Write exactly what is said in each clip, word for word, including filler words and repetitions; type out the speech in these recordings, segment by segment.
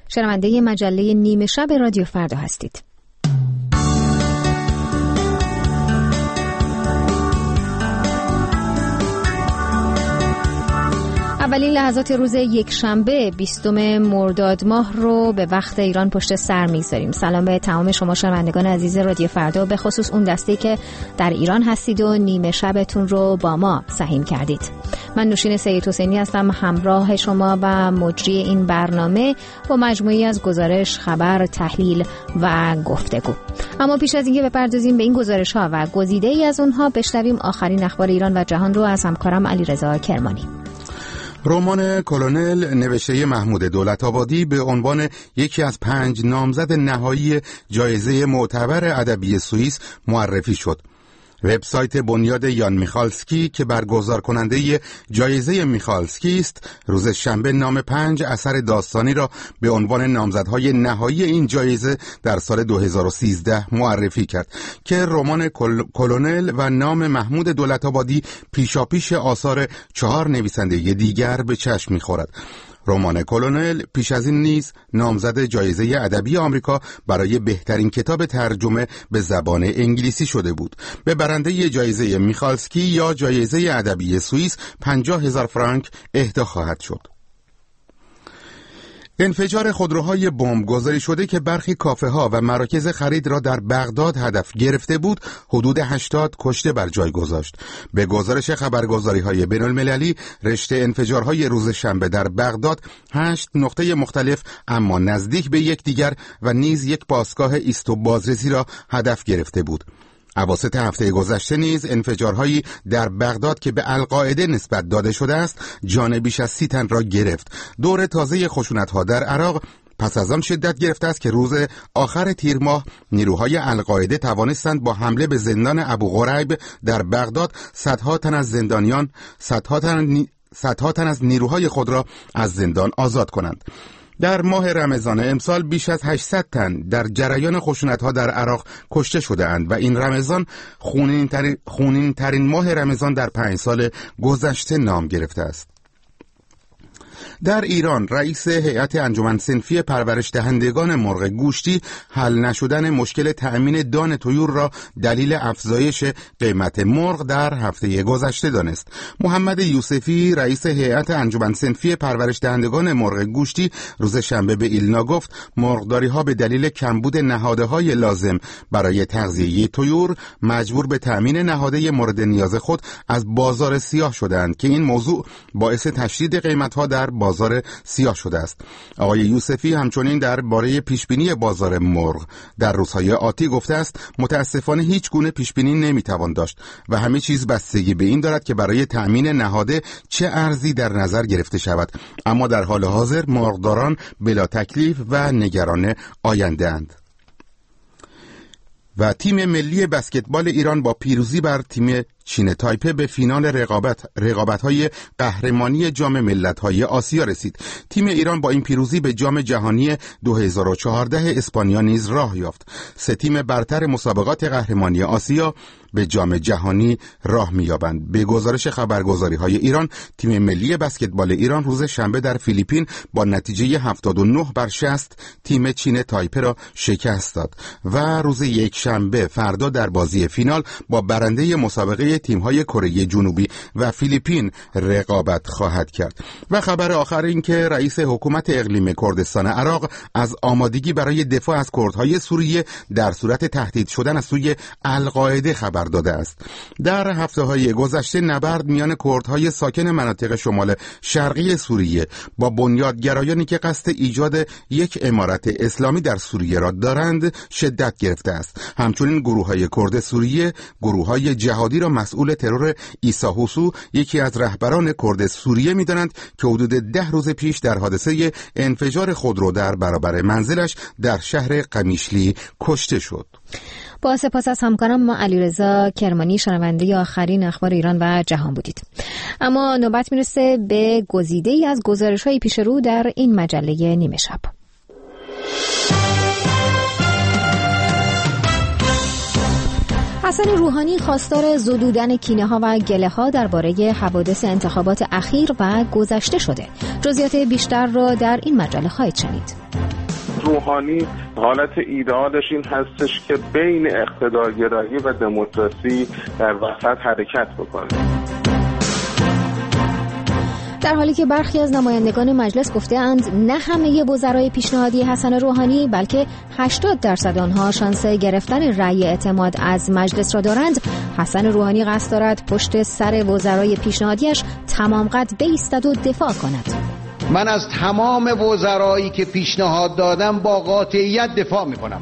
شنونده مجله نیمه شب رادیو فردا هستید. اولین لحظات روز یک شنبه بیستم مرداد ماه رو به وقت ایران پشت سر می‌گذاریم. سلام به تمام شما شنوندگان عزیز رادیو فردا، به خصوص اون دستی که در ایران هستید و نیمه شبتون رو با ما سهیم کردید. من نوشین سید حسینی هستم، همراه شما و مجری این برنامه با مجموعی از گزارش، خبر، تحلیل و گفتگو. اما پیش از اینکه بپردازیم به این گزارش‌ها و گزیده‌ای از اونها، بشنویم آخرین اخبار ایران و جهان رو از همکارم علیرضا کرمانی. رمان کلونل نوشته محمود دولت‌آبادی به عنوان یکی از پنج نامزد نهایی جایزه معتبر ادبی سوئیس معرفی شد. وبسایت بنیاد یان میخالسکی که برگزار کننده جایزه میخالسکی است، روز شنبه نام پنج اثر داستانی را به عنوان نامزدهای نهایی این جایزه در سال دو هزار و سیزده معرفی کرد که رمان کل... کلونل و نام محمود دولت‌آبادی پیشاپیش آثار چهار نویسنده دیگر به چشم می‌خورد. رمان کلونل پیش از این نیز نامزد جایزه ادبی آمریکا برای بهترین کتاب ترجمه به زبان انگلیسی شده بود. به برنده جایزه میخالسکی یا جایزه ادبی سوئیس پنجاه هزار فرانک اهدا خواهد شد. انفجار خودروهای بمب گذاری شده که برخی کافه ها و مراکز خرید را در بغداد هدف گرفته بود، حدود هشتاد کشته بر جای گذاشت. به گزارش خبرگزاری های بین المللی، رشته انفجارهای روز شنبه در بغداد هشت نقطه مختلف اما نزدیک به یکدیگر و نیز یک باشگاه ایست و بازرسی را هدف گرفته بود. اواسط هفته گذشته نیز انفجارهایی در بغداد که به القاعده نسبت داده شده است جان بیش از سی تن را گرفت. دور تازه خشونت‌ها در عراق پس از آن شدت گرفته است که روز آخر تیر ماه نیروهای القاعده توانستند با حمله به زندان ابو غریب در بغداد صدها تن از زندانیان صدها تن صدها تن از نیروهای خود را از زندان آزاد کنند. در ماه رمضان امسال بیش از هشتصد تن در جریان خشونت‌ها در عراق کشته شده اند و این رمضان خونین ترین, خونین ترین ماه رمضان در پنج سال گذشته نام گرفته است. در ایران رئیس هیئت انجمن صنفی پرورش دهندگان مرغ گوشتی حل نشدن مشکل تأمین دان طیور را دلیل افزایش قیمت مرغ در هفته گذشته دانست. محمد یوسفی رئیس هیئت انجمن صنفی پرورش دهندگان مرغ گوشتی روز شنبه به ایلنا گفت مرغداری ها به دلیل کمبود نهادهای لازم برای تغذیه طیور مجبور به تأمین نهاده مورد نیاز خود از بازار سیاه شدند که این موضوع باعث تشدید قیمت ها در بازار سیاه شده است. آقای یوسفی همچنین درباره پیشبینی بازار مرغ در روزهای آتی گفته است متاسفانه هیچ گونه پیشبینی نمیتوان داشت و همه چیز بستگی به این دارد که برای تأمین نهاده چه ارزی در نظر گرفته شود، اما در حال حاضر مرغداران بلا تکلیف و نگران آینده اند. و تیم ملی بسکتبال ایران با پیروزی بر تیم چین تایپه به فینال رقابت رقابت‌های قهرمانی جام ملت‌های آسیا رسید. تیم ایران با این پیروزی به جام جهانی دو هزار و چهارده اسپانیا نیز راه یافت. سه تیم برتر مسابقات قهرمانی آسیا به جام جهانی راه می‌یابند. به گزارش خبرگزاری‌های ایران، تیم ملی بسکتبال ایران روز شنبه در فیلیپین با نتیجه هفتاد و نه بر شصت تیم چین تایپه را شکست داد و روز یک شنبه فردا در بازی فینال با برنده مسابقه تیم‌های کره جنوبی و فیلیپین رقابت خواهد کرد. و خبر آخر این که رئیس حکومت اقلیم کردستان عراق از آمادگی برای دفاع از کردهای سوریه در صورت تهدید شدن از سوی القاعده خبر داده است. در هفته‌های گذشته نبرد میان کردهای ساکن مناطق شمال شرقی سوریه با بنیادگرایانی که قصد ایجاد یک امارت اسلامی در سوریه را دارند شدت گرفته است. همچنین گروه‌های کرد سوریه گروه‌های جهادی را مسئول ترور عیسی حسو، یکی از رهبران کرد سوریه، می‌دانند که حدود ده روز پیش در حادثه انفجار خودرو در برابر منزلش در شهر قمیشلی کشته شد. با سپاس از همکارم ما علیرضا کرمانی، شنونده آخرین اخبار ایران و جهان بودید. اما نوبت میرسه به گزیده‌ای از گزارش‌های پیش رو در این مجله نیمه شب. حسن روحانی خواستار زدودن کینه‌ها و گله‌ها درباره حوادث انتخابات اخیر و گذشته شده. جزئیات بیشتر را در این مجله خواهید شنید. روحانی حالت ایدئالش این هستش که بین اقتدارگرایی و دموکراسی در وسط حرکت بکنه. در حالی که برخی از نمایندگان مجلس گفته‌اند نه همه وزرای پیشنهادی حسن روحانی بلکه هشتاد درصد آنها شانس گرفتن رأی اعتماد از مجلس را دارند، حسن روحانی قصد دارد پشت سر وزرای پیشنهادیش تمام قد بایستد و دفاع کند. من از تمام وزرایی که پیشنهاد دادم با قاطعیت دفاع می‌کنم.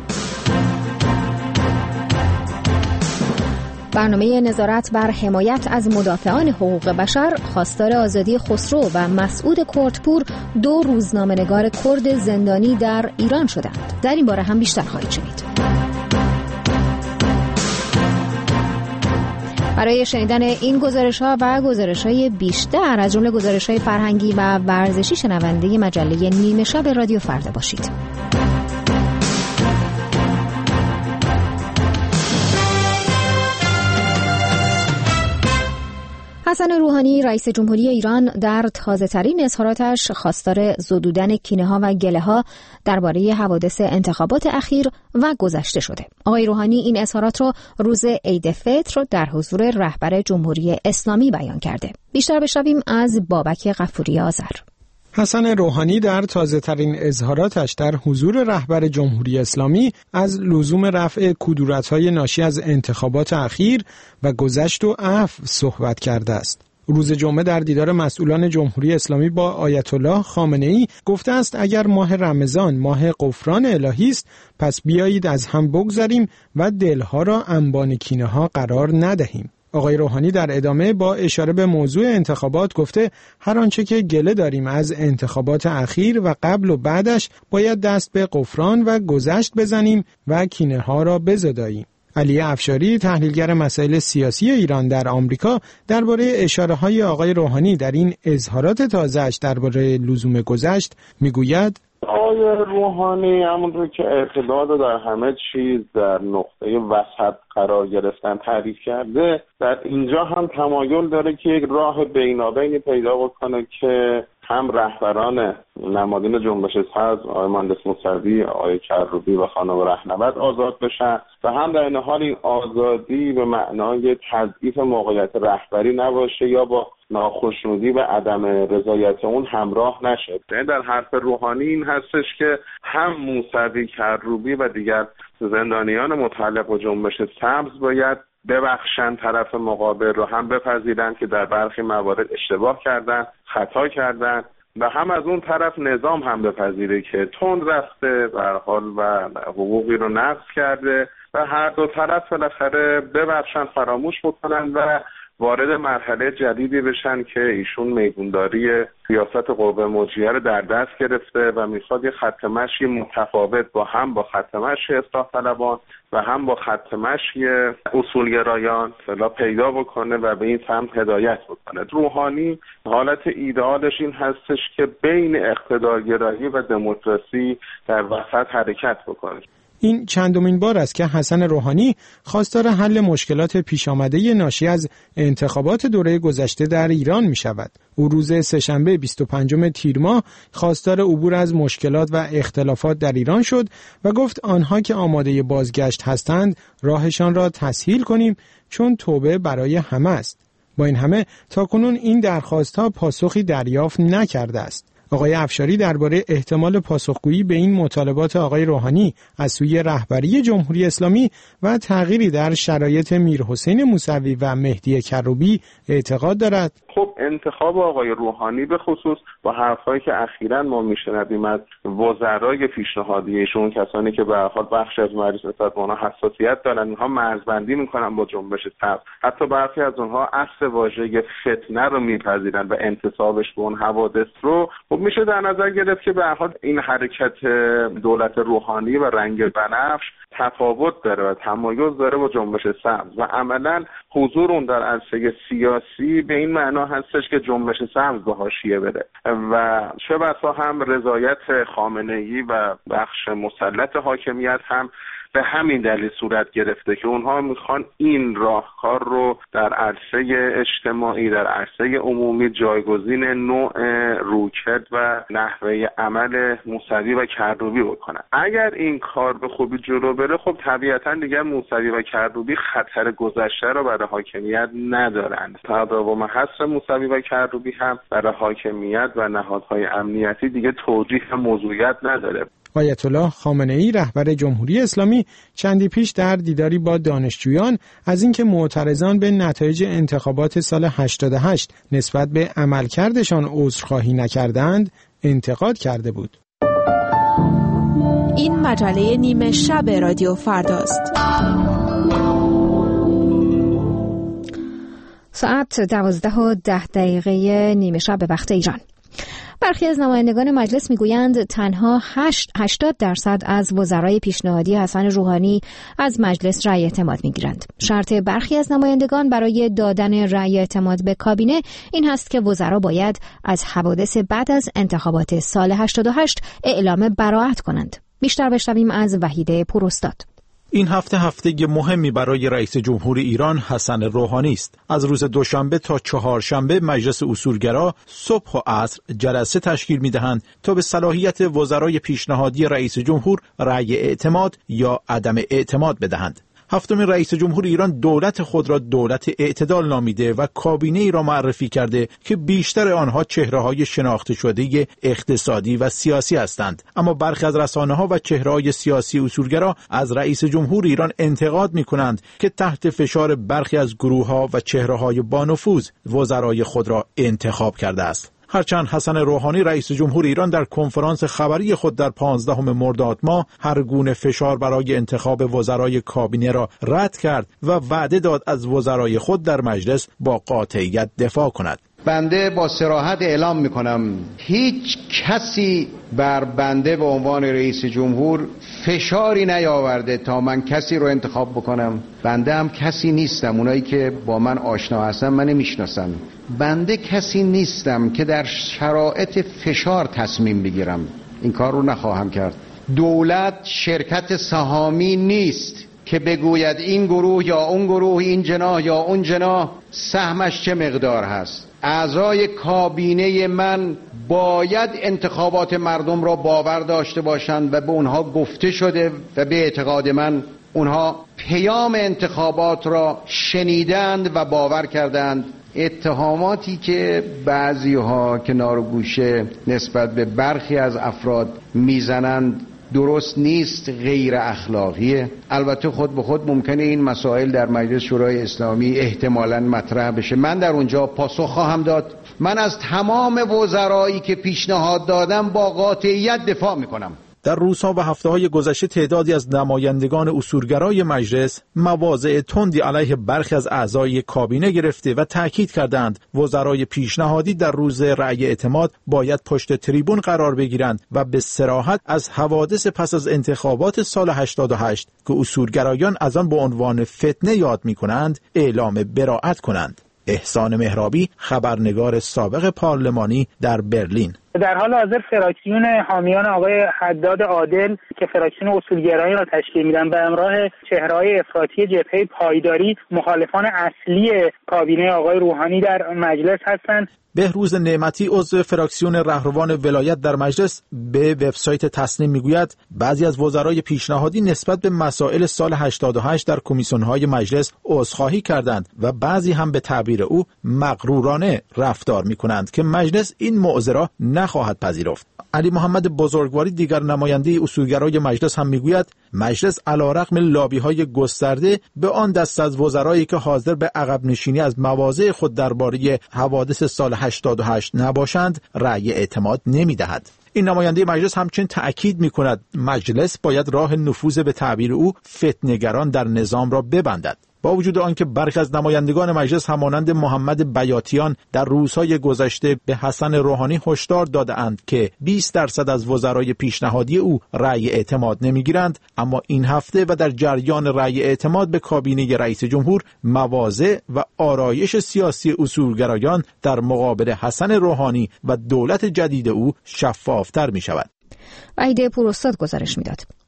برنامه نظارت بر حمایت از مدافعان حقوق بشر خواستار آزادی خسرو و مسعود کردپور، دو روزنامه‌نگار کرد زندانی در ایران شدند. در این باره هم بیشتر خواهید شنید. برای شنیدن این گزارش‌ها و گزارش‌های بیشتر از جمله گزارش‌های فرهنگی و ورزشی شنونده مجله نیمه شب رادیو فردا باشید. حسن روحانی رئیس جمهوری ایران در تازه‌ترین اظهاراتش خواستار زدودن کینه‌ها و گله‌ها درباره حوادث انتخابات اخیر و گذشته شده. آقای روحانی این اظهارات را روز عید فطر در حضور رهبر جمهوری اسلامی بیان کرده. بیشتر بشنویم از بابک غفوری آذر. حسن روحانی در تازه‌ترین اظهاراتش در حضور رهبر جمهوری اسلامی از لزوم رفع کدورت‌های ناشی از انتخابات اخیر و گذشت و عفو صحبت کرده است. روز جمعه در دیدار مسئولان جمهوری اسلامی با آیت الله خامنه‌ای گفته است اگر ماه رمضان ماه غفران الهی است، پس بیایید از هم بگذریم و دلها را انبان کینه‌ها قرار ندهیم. آقای روحانی در ادامه با اشاره به موضوع انتخابات گفته هر آنچه که گله داریم از انتخابات اخیر و قبل و بعدش باید دست به غفران و گذشت بزنیم و کینه ها را بزداییم. علی افشاری تحلیلگر مسائل سیاسی ایران در آمریکا درباره اشاره‌های آقای روحانی در این اظهارات تازه‌اش درباره لزوم گذشت میگوید آقای روحانی همونطور که اعتداد در همه چیز در نقطه وسط قرار گرفتن تعریف کرده، در اینجا هم تمایل داره که یک راه بینابینی پیدا بکنه که هم رهبران نمادین جنبش سبز آقای مهندس موسوی، آقای کروبی و خانم رهنورد آزاد بشن و هم در این حال این آزادی به معنای تضعیف موقعیت رهبری نباشه یا با ناخشنودی و عدم رضایت اون همراه نشه. در حرف روحانی این هستش که هم موسوی، کروبی و دیگر زندانیان متعلق به جنبش سبز باید ببخشن طرف مقابل رو، هم بپذیرن که در برخی موارد اشتباه کردن، خطا کردن و هم از اون طرف نظام هم بپذیره که تند رفته به هر حال و حقوقی رو نقض کرده و هر دو طرف بالاخره ببخشن، فراموش بکنن و وارد مرحله جدیدی بشن که ایشون میگونداری سیاست قوه مجریه رو در دست گرفته و میخواد یه خط مشی متفاوت با هم با خط مشی اصلاح طلبان و هم با خط مشی اصولگرایان فعلا پیدا بکنه و به این سمت هدایت بکنه. روحانی حالت ایدئالش این هستش که بین اقتدارگرایی و دموکراسی در وسط حرکت بکنه. این چندمین بار است که حسن روحانی خواستار حل مشکلات پیش آمده ناشی از انتخابات دوره گذشته در ایران می شود. او روز سه‌شنبه بیست و پنجم تیر ماه خواستار عبور از مشکلات و اختلافات در ایران شد و گفت آنها که آماده بازگشت هستند راهشان را تسهیل کنیم چون توبه برای همه است. با این همه تاکنون این درخواست‌ها پاسخی دریافت نکرده است. آقای افشاری درباره احتمال پاسخگویی به این مطالبات آقای روحانی از سوی رهبری جمهوری اسلامی و تغییری در شرایط میرحسین موسوی و مهدی کروبی اعتقاد دارد. خب انتخاب آقای روحانی به خصوص با حرفایی که اخیراً ما میشنویم از وزرای پیشنهادیشون، کسانی که به هر حال بخش از مجلس نسبت به اونها حساسیت دارن، اینها مرزبندی میکنن با جنبش سبز، حتی برخی از اونها اصل واژه فتنه رو میپذیرن و انتصابش به اون حوادث رو خب میشه در نظر گرفت که به هر حال این حرکت دولت روحانی و رنگ بنفش تفاوت داره و تمایز داره با جنبش سبز و عملاً حضور اون در عرصه سیاسی به این معنا هستش که جنبش سبز به حاشیه بره و چه بسا هم رضایت خامنه‌ای و بخش مسلط حاکمیت هم به همین دلیل صورت گرفته که اونها میخوان این راهکار رو در عرصه اجتماعی، در عرصه عمومی جایگزین نوع رویکرد و نحوه عمل موسوی و کردوبی بکنن. اگر این کار به خوبی جلو بره، خب طبیعتا دیگه موسوی و کردوبی خطر گذشته رو برای حاکمیت ندارند. تداوم حصر موسوی و کردوبی هم برای حاکمیت و نهادهای امنیتی دیگه توجیه موضوعیت نداره. آیت الله خامنه‌ای رهبر جمهوری اسلامی چندی پیش در دیداری با دانشجویان از اینکه معترضان به نتایج انتخابات سال هشتاد و هشت نسبت به عملکردشان عذرخواهی نکردند انتقاد کرده بود. این مجله نیمه شب رادیو فرداست. ساعت دوازده و ده دقیقه نیمه شب به وقت ایران. برخی از نمایندگان مجلس میگویند تنها هشتاد درصد از وزرای پیشنهادی حسن روحانی از مجلس رأی اعتماد میگیرند. شرط برخی از نمایندگان برای دادن رأی اعتماد به کابینه این هست که وزرا باید از حوادث بعد از انتخابات سال هشتاد و هشت اعلام براءت کنند. بیشتر بشنویم از وحیده پوراستاد. این هفته هفته مهمی برای رئیس جمهور ایران حسن روحانی است. از روز دوشنبه تا چهارشنبه مجلس اصولگرا صبح و عصر جلسه تشکیل می‌دهند تا به صلاحیت وزرای پیشنهادی رئیس جمهور رأی اعتماد یا عدم اعتماد بدهند. هفتمین رئیس جمهور ایران دولت خود را دولت اعتدال نامیده و کابینه ای را معرفی کرده که بیشتر آنها چهره‌های شناخته شده اقتصادی و سیاسی هستند. اما برخی از رسانه‌ها و چهره‌های سیاسی اصولگرا از رئیس جمهور ایران انتقاد می‌کنند که تحت فشار برخی از گروه‌ها و چهره‌های بانفوذ وزرای خود را انتخاب کرده است. هرچند حسن روحانی رئیس جمهور ایران در کنفرانس خبری خود در پانزدهم مرداد ماه هر گونه فشار برای انتخاب وزرای کابینه را رد کرد و وعده داد از وزرای خود در مجلس با قاطعیت دفاع کند. بنده با صراحت اعلام میکنم هیچ کسی بر بنده به عنوان رئیس جمهور فشاری نیاورده تا من کسی رو انتخاب بکنم. بنده هم کسی نیستم، اونایی که با من آشنا هستن من نمیشناسن. بنده کسی نیستم که در شرایط فشار تصمیم بگیرم. این کار رو نخواهم کرد. دولت شرکت سهامی نیست که بگوید این گروه یا اون گروه، این جناح یا اون جناح سهمش چه مقدار هست. اعضای کابینه من باید انتخابات مردم را باور داشته باشند و به اونها گفته شده و به اعتقاد من اونها پیام انتخابات را شنیدند و باور کردند. اتهاماتی که بعضی‌ها کنار و گوشه نسبت به برخی از افراد میزنند درست نیست، غیر اخلاقیه. البته خود به خود ممکنه این مسائل در مجلس شورای اسلامی احتمالاً مطرح بشه. من در اونجا پاسخ خواهم داد. من از تمام وزرایی که پیشنهاد دادم با قاطعیت دفاع میکنم. در روزها و هفته‌های گذشته تعدادی از نمایندگان اصولگرای مجلس مواضع تندی علیه برخی از اعضای کابینه گرفته و تاکید کردند وزرای پیشنهادی در روز رأی اعتماد باید پشت تریبون قرار بگیرند و به صراحت از حوادث پس از انتخابات سال هشتاد و هشت که اصولگرایان از آن به عنوان فتنه یاد می‌کنند اعلام براءت کنند. احسان مهرابی، خبرنگار سابق پارلمانی در برلین. در حال حاضر فراکسیون حامیان آقای حداد عادل که فراکسیون اصولگرایی را تشکیل میدن به همراه چهره‌های افراطی جبهه پایداری مخالفان اصلی کابینه آقای روحانی در مجلس هستند. بهروز نعمتی عضو فراکسیون رهروان ولایت در مجلس به وبسایت تصنیم میگوید بعضی از وزرای پیشنهادی نسبت به مسائل سال هشتاد و هشت در کمیسیون‌های مجلس عذرخواهی کردند و بعضی هم به تعبیر او مغرورانه رفتار میکنند که مجلس این موضوع را نخواهد پذیرفت. علی محمد بزرگواری دیگر نماینده اصولگرای مجلس هم میگوید مجلس علیرغم لابی‌های گسترده به آن دست از وزرایی که حاضر به عقب نشینی از مواضع خود درباره حوادث سال هشتاد و هشت نباشند رأی اعتماد نمی‌دهد. این نماینده مجلس همچنین تأکید می‌کند مجلس باید راه نفوذ به تعبیر او فتنه‌گران در نظام را ببندد. با وجود آنکه برخی از نمایندگان مجلس همانند محمد بیاتیان در روزهای گذشته به حسن روحانی هشدار داده‌اند که بیست درصد از وزرای پیشنهادی او رأی اعتماد نمیگیرند، اما این هفته و در جریان رأی اعتماد به کابینه رئیس جمهور مواضع و آرایش سیاسی اصولگرایان در مقابل حسن روحانی و دولت جدید او شفافتر می شود. وحیده پوراستاد گزارش میداد.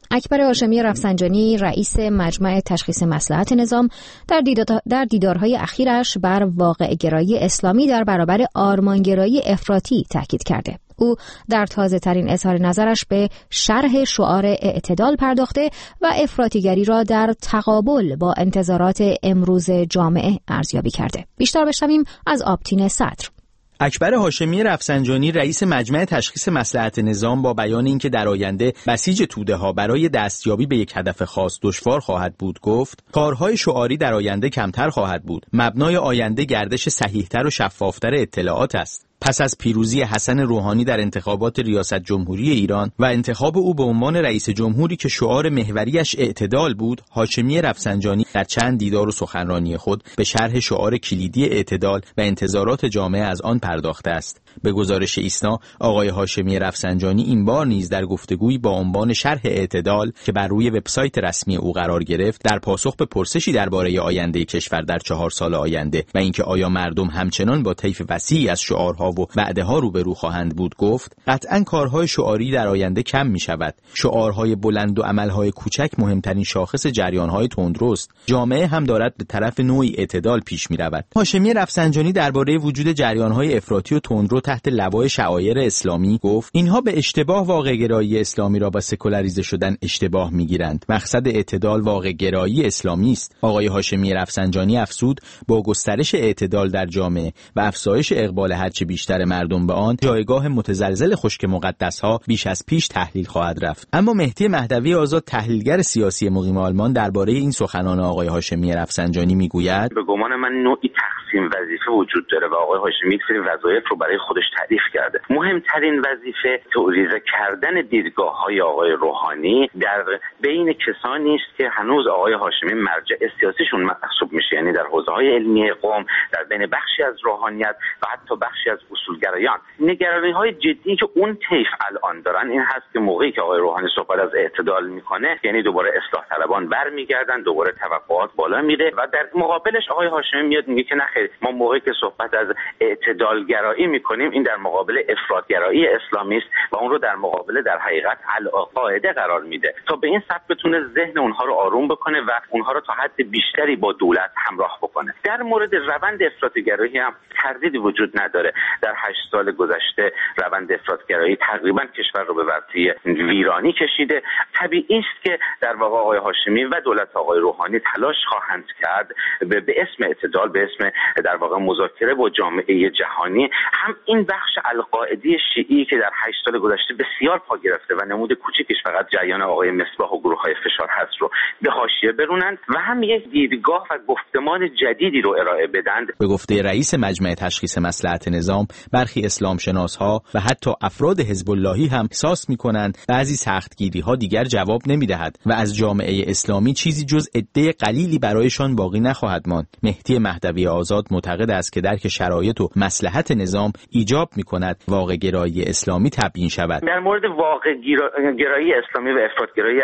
اکبر هاشمی رفسنجانی رئیس مجمع تشخیص مصلحت نظام در, دیدار در دیدارهای اخیرش بر واقع گرایی اسلامی در برابر آرمانگرایی افراطی تاکید کرده. او در تازه ترین اظهار نظرش به شرح شعار اعتدال پرداخته و افراطیگری را در تقابل با انتظارات امروز جامعه ارزیابی کرده. بیشتر بشنویم از آبتین صدر. اکبر هاشمی رفسنجانی رئیس مجمع تشخیص مصلحت نظام با بیان اینکه در آینده بسیج توده ها برای دستیابی به یک هدف خاص دشوار خواهد بود گفت کارهای شعاری در آینده کمتر خواهد بود. مبنای آینده گردش صحیحتر و شفافتر اطلاعات است. پس از پیروزی حسن روحانی در انتخابات ریاست جمهوری ایران و انتخاب او به عنوان رئیس جمهوری که شعار محوریش اعتدال بود، هاشمی رفسنجانی در چند دیدار و سخنرانی خود به شرح شعار کلیدی اعتدال و انتظارات جامعه از آن پرداخته است. به گزارش ایسنا، آقای هاشمی رفسنجانی این بار نیز در گفتگویی با عنوان شرح اعتدال که بر روی وبسایت رسمی او قرار گرفت، در پاسخ به پرسشی درباره آینده کشور در چهار سال آینده و اینکه آیا مردم همچنان با طیف وسیعی از شعارها و وعده‌ها روبرو خواهند بود گفت قطعاً کارهای شعاری در آینده کم می شود. شعارهای بلند و عملهای کوچک مهمترین شاخص جریانهای تندروست. جامعه هم دارد به طرف نوعی اعتدال پیش می رود. هاشمی رفسنجانی درباره وجود جریانهای افراطی و تندرو تحت لوای شعائر اسلامی گفت اینها به اشتباه واقع‌گرایی اسلامی را با سکولاریزه شدن اشتباه می‌گیرند. مقصد اعتدال واقع‌گرایی اسلامی است. آقای هاشمی رفسنجانی افزود با گسترش اعتدال در جامعه و افزایش اقبال هرچه بیشتر مردم به آن، جایگاه متزلزل خشک مقدس‌ها بیش از پیش تحلیل خواهد رفت. اما مهدی مهدوی آزاد، تحلیلگر سیاسی مقیم آلمان، درباره این سخنان آقای هاشمی رفسنجانی میگوید به گمان من نوعی تقسیم وظیفه وجود داره و آقای هاشمی سری وظایف رو برای خودش تعریف کرده. مهمترین وظیفه توریزه کردن دیدگاه‌های آقای روحانی در بین کسانی است که هنوز آقای هاشمی مرجع سیاسیشون محسوب میشه، یعنی در حوزه‌های علمی قوم، در بین بخشی از روحانیت و حتی بخشی از اصولگرایان. نگرانی‌های جدی که اون طیف الان دارن این هست که موقعی که آقای روحانی صحبت از اعتدال میکنه، یعنی دوباره اصلاح طلبان برمیگردن، دوباره توقعات بالا میره و در مقابلش آقای هاشمی میاد میگه که نخیر، ما موقعی که صحبت از اعتدالگرایی میکنیم این در مقابل افراطگرایی اسلامی است و اون رو در مقابل در حقیقت القاعده قرار میده تا به این سبب بتونه ذهن اونها رو آروم بکنه و اونها رو تا حد بیشتری با دولت همراه بکنه. در مورد روند افراطگرایی هم تردیدی وجود نداره. در هشت سال گذشته روند افراطگرایی تقریبا کشور رو به ورطه ویرانی کشیده. طبیعی است که در واقع آقای هاشمی و دولت آقای روحانی تلاش خواهند کرد به, به اسم اعتدال، به اسم در واقع مذاکره با جامعه جهانی، هم این بخش القاعده شیعی که در هشت سال گذشته بسیار پا گرفته و نمود کوچکش فقط جریان آقای مصباح و گروه‌های فشار هست رو به حاشیه برونند و هم یک دیدگاه و گفتمان جدیدی رو ارائه بدند. به گفته رئیس مجمع تشخیص مصلحت نظام، برخی اسلام شناس‌ها و حتی افراد حزب اللهی هم احساس می‌کنند بعضی سختگیری‌ها دیگر جواب نمی‌دهد و از جامعه اسلامی چیزی جز عده قلیلی برایشان باقی نخواهد ماند. مهدی مهدوی آزاد معتقد است که درک شرایط و مصلحت نظام ایجاب می‌کند واقع گرایی اسلامی تبیین شود. در مورد واقع گرایی اسلامی و افراطگرایی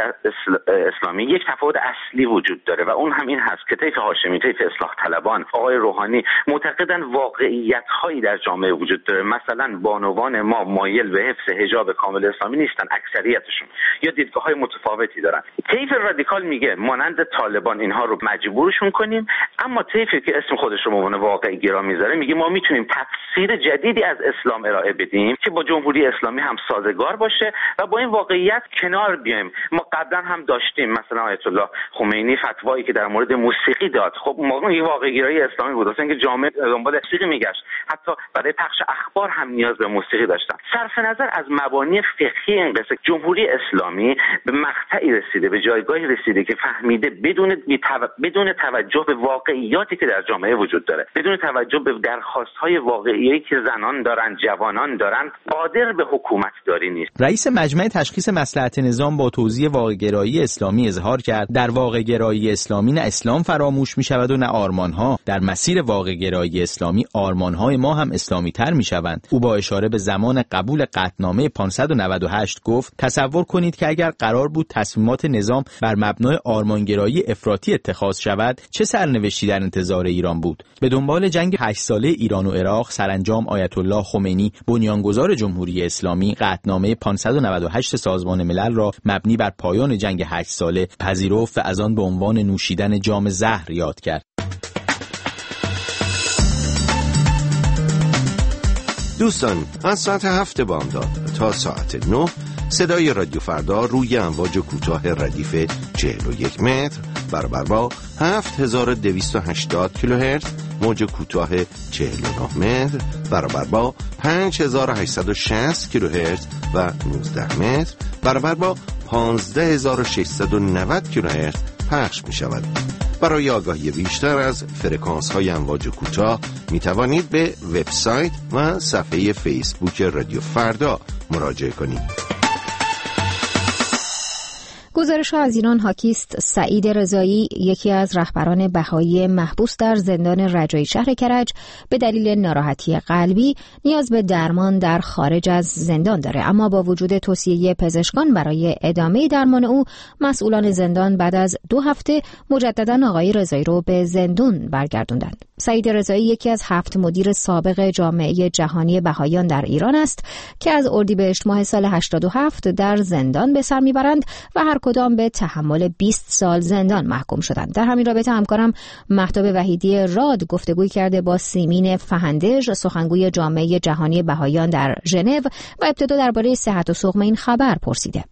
اسلامی یک تفاوت اصلی وجود داره و اون هم این هست که طیف هاشمی، طیف اصلاح طلبان، آقای روحانی معتقدن واقعیت‌هایی در جامعه وجود داره. مثلا بانوان ما مایل به حفظ حجاب کامل اسلامی نیستن، اکثریتشون، یا دیدگاه‌های متفاوتی دارن. طیف رادیکال میگه مانند طالبان اینها رو مجبورشون کنیم، اما طیفی که اسم خودش رو به عنوان واقع گرا میذاره میگه ما میتونیم تفسیر جدیدی از اسلام ارائه بدیم که با جمهوری اسلامی هم سازگار باشه و با این واقعیت کنار بیایم. ما قبلا هم داشتیم مثلا آیت الله خمینی فتوایی که در مورد موسیقی داد، خب ما این واقع گرایی اسلامی بود، اصلا که جامعه دنبال موسیقی میگشت، حتی برای پخش اخبار هم نیاز به موسیقی داشتن. صرف نظر از مبانی فقهی این قصه، جمهوری اسلامی به مقطعی رسیده، به جایگاهی رسیده که فهمیده بدون بدون توجه به واقعیاتی که در جامعه وجود داره، بدون توجه به درخواست‌های واقعی که زنان دارن، جوانان دارن، قادر به حکومت داری نیست. رئیس مجمع تشخیص مصلحت نظام با توضیح واقع‌گرایی اسلامی اظهار کرد در واقع‌گرایی اسلامی نه اسلام فراموش می‌شود و نه آرمان‌ها. در مسیر واقع‌گرایی اسلامی آرمان‌های ما هم اسلامی‌تر می‌شوند. او با اشاره به زمان قبول قطعنامه پانصد و نود و هشت گفت تصور کنید که اگر قرار بود تصمیمات نظام بر مبنای آرمانگرایی افراطی اتخاذ شود چه سرنوشتی در انتظار ایران بود. به دنبال جنگ هشت ساله ایران و عراق سرانجام آیت الله خمینی بنیانگذار جمهوری اسلامی قطعنامه پانصد و نود و هشت سازمان ملل را مبنی بر پایان جنگ هشت ساله پذیرفت و از آن به عنوان نوشیدن جام زهر یاد کرد. دوستان، از ساعت هفت بامداد تا ساعت نه صدای رادیو فردا روی امواج کوتاه ردیف چهل و یک متر برابر با هفت هزار و دویست و هشتاد کیلوهرتز، موج کوتاه چهل و نه متر برابر با پنج هزار و هشتصد و شصت کیلوهرتز و نوزده متر برابر با پانزده هزار و ششصد و نود کیلوهرتز پخش می شود. برای آگاهی بیشتر از فرکانس های امواج کوتاه می توانید به وبسایت و صفحه فیسبوک رادیو فردا مراجعه کنید. گزارش از ایران حاکیست سعید رضایی، یکی از رهبران بهایی محبوس در زندان رجایی شهر کرج، به دلیل ناراحتی قلبی نیاز به درمان در خارج از زندان داره، اما با وجود توصیه پزشکان برای ادامه درمان او، مسئولان زندان بعد از دو هفته مجددا آقای رضایی رو به زندان برگردوندند. سعید رضایی یکی از هفت مدیر سابق جامعه جهانی بهاییان در ایران است که از اردیبهشت ماه سال هشتاد و هفت در زندان به سر میبرند و هر کدام به تحمل بیست سال زندان محکوم شدند. در همین رابطه همکارم مهتاب وحیدی راد گفتگوی کرده با سیمین فهندژ، سخنگوی جامعه جهانی بهاییان در ژنو، و ابتدا درباره صحت و سقم این خبر پرسیده.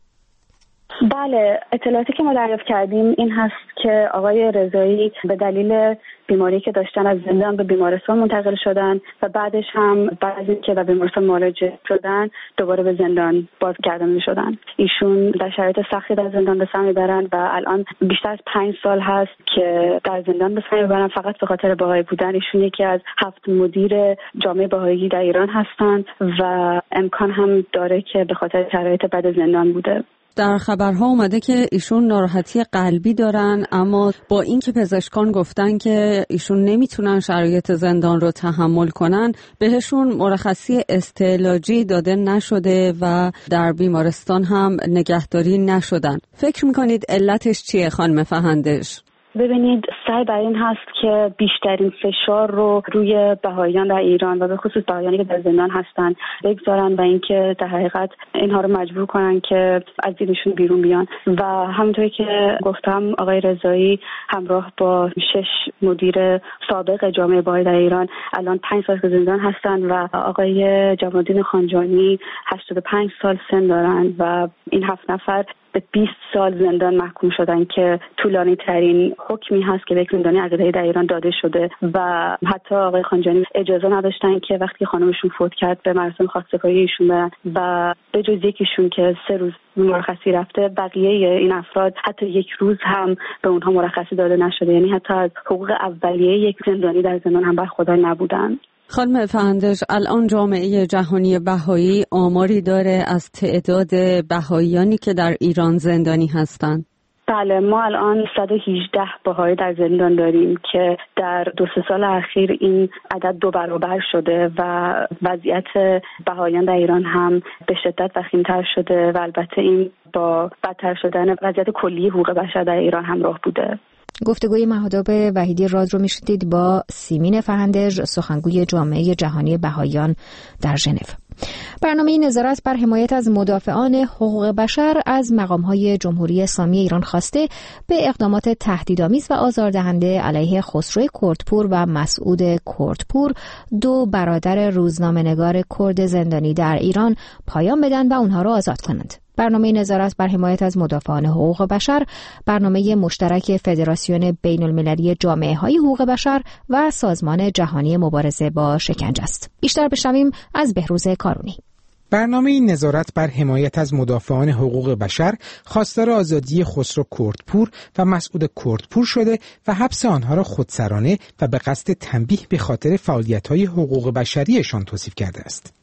بله، اطلاعاتی که ما دریافت کردیم این هست که آقای رضایی به دلیل بیماری که داشتن از زندان به بیمارستان منتقل شدن و بعدش هم بعد از اینکه به بیمارستان معالجه شدن دوباره به زندان بازگردانده شدن. ایشون در شرایط سختی در زندان به سر میبرن و الان بیشتر از پنج سال هست که در زندان به سر میبرن فقط به خاطر بهایی بودن. ایشون یکی از هفت مدیر جامعه بهایی در ایران هستند و امکان هم داره که به خاطر شرایط بد زندان بوده. در خبرها اومده که ایشون ناراحتی قلبی دارن، اما با اینکه پزشکان گفتن که ایشون نمیتونن شرایط زندان رو تحمل کنن، بهشون مرخصی استعلاجی داده نشده و در بیمارستان هم نگهداری نشدن. فکر میکنید علتش چیه خانم فهندژ؟ ببینید، سعی بر این هست که بیشترین فشار رو روی بهاییان در ایران و به خصوص بهاییانی که در زندان هستن بگذارن و اینکه در حقیقت اینها رو مجبور کنن که از دینشون بیرون بیان. و همونطوری که گفتم آقای رضایی همراه با شش مدیر سابق جامعه بهایی در ایران الان پنج سال زندان هستن و آقای جمال الدین خانجانی هشتاد و پنج سال سن دارن و این هفت نفر به بیست سال زندان محکوم شدن که طولانی ترین حکمی هست که به یک زندانی عقیده‌ای در ایران داده شده و حتی آقای خانجانی اجازه نداشتن که وقتی خانمشون فوت کرد به مراسم خاکسپاری ایشون برن و به جز یکیشون که سه روز مرخصی رفته، بقیه این افراد حتی یک روز هم به اونها مرخصی داده نشده، یعنی حتی از حقوق اولیه یک زندانی در زندان هم برخوردار نبودن. خانم فهندژ، الان جامعه جهانی بهایی آماری داره از تعداد بهاییانی که در ایران زندانی هستند؟ بله، ما الان صد و هجده بهایی در زندان داریم که در دو سه سال اخیر این عدد دو برابر شده و وضعیت بهاییان در ایران هم به شدت وخیم‌تر شده و البته این با بدتر شدن وضعیت کلی حقوق بشر در ایران همراه بوده. گفتگوی مهتاب وحیدی راد رو میشنیدید با سیمین فهندژ، سخنگوی جامعه جهانی بهاییان در ژنو. برنامه نظارت بر حمایت از مدافعان حقوق بشر از مقام‌های جمهوری اسلامی ایران خواسته به اقدامات تهدیدآمیز و آزاردهنده علیه خسرو کردپور و مسعود کردپور، دو برادر روزنامه‌نگار کرد زندانی در ایران، پایان بدن و اونها را آزاد کنند. برنامه نظارت بر حمایت از مدافعان حقوق بشر برنامه مشترک فدراسیون بین المللی جامعه های حقوق بشر و سازمان جهانی مبارزه با شکنجه است. بیشتر بشنویم از بهروز کارونی. برنامه نظارت بر حمایت از مدافعان حقوق بشر خواستار آزادی خسرو کردپور و مسعود کردپور شده و حبس آنها را خودسرانه و به قصد تنبیه به خاطر فعالیت‌های حقوق بشریشان توصیف کرده است.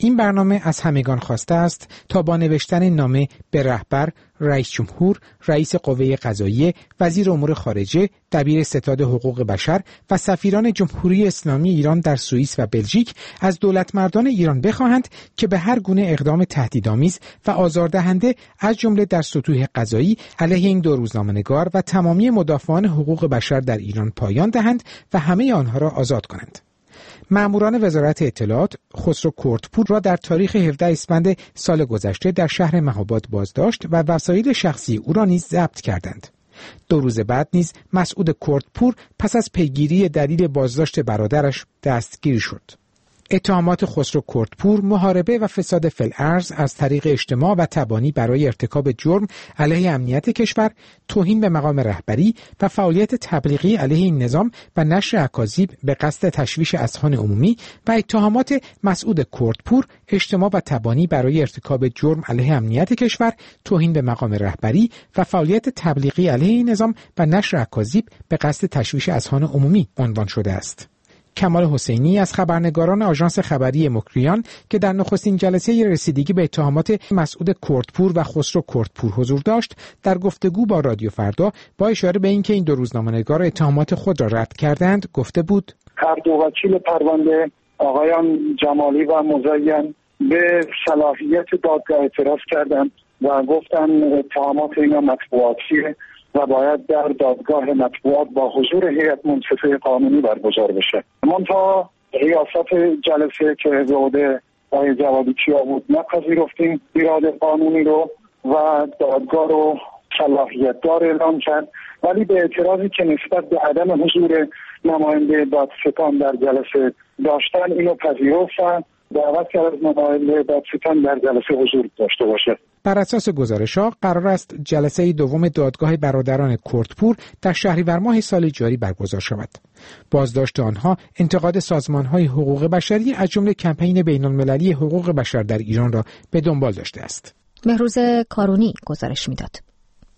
این برنامه از همگان خواسته است تا با نوشتن نامه به رهبر، رئیس جمهور، رئیس قوه قضاییه، وزیر امور خارجه، دبیر ستاد حقوق بشر و سفیران جمهوری اسلامی ایران در سوئیس و بلژیک از دولتمردان ایران بخواهند که به هر گونه اقدام تهدیدآمیز و آزاردهنده از جمله در سطوح قضایی علیه این دو روزنامه‌نگار و تمامی مدافعان حقوق بشر در ایران پایان دهند و همه آنها را آزاد کنند. ماموران وزارت اطلاعات خسرو کردپور را در تاریخ هفدهم اسفند سال گذشته در شهر مهاباد بازداشت و وسایل شخصی او را نیز ضبط کردند. دو روز بعد نیز مسعود کردپور پس از پیگیری دلیل بازداشت برادرش دستگیر شد. اتهامات خسرو کردپور محاربه و فساد فی‌الارض از طریق اجتماع و تبانی برای ارتکاب جرم علیه امنیت کشور، توهین به مقام رهبری و فعالیت تبلیغی علیه این نظام و نشر اکاذیب به قصد تشویش اذهان عمومی و اتهامات مسعود کردپور اجتماع و تبانی برای ارتکاب جرم علیه امنیت کشور، توهین به مقام رهبری و فعالیت تبلیغی علیه این نظام و نشر اکاذیب به قصد تشویش اذهان عمومی عنوان شده است. کمال حسینی از خبرنگاران آژانس خبری مکریان که در نخستین جلسه رسیدگی به اتهامات مسعود کردپور و خسرو کردپور حضور داشت، در گفتگو با رادیو فردا با اشاره به اینکه این دو روزنامه‌نگار اتهامات خود را رد کردند گفته بود: هر دو وکیل پرونده آقایان جمالی و مزین به صلاحیت دادگاه اعتراض کردند و گفتند اتهامات اینا مطبوعاتیه و باید در دادگاه مطبوعات با حضور هیئت منصفه قانونی برگزار بشه. منتها ریاست جلسه که به عهده آقای جوادی کیا بود نپذیرفتیم ایراد قانونی رو و دادگاه رو صلاحیت دار اعلام کرد، ولی به اعتراضی که نسبت به عدم حضور نماینده دادستان در جلسه داشتن اینو پذیرفتن، دعوت کرد از نماینده دادستان در جلسه حضور داشته باشه. بر اساس گزارش‌ها قرار است جلسه دوم دادگاه برادران کردپور در شهریور ماه سال جاری برگزار شود. بازداشت آنها انتقاد سازمان‌های حقوق بشری از جمله کمپین بین‌المللی حقوق بشر در ایران را به دنبال داشته است. مهروز کارونی گزارش می‌داد.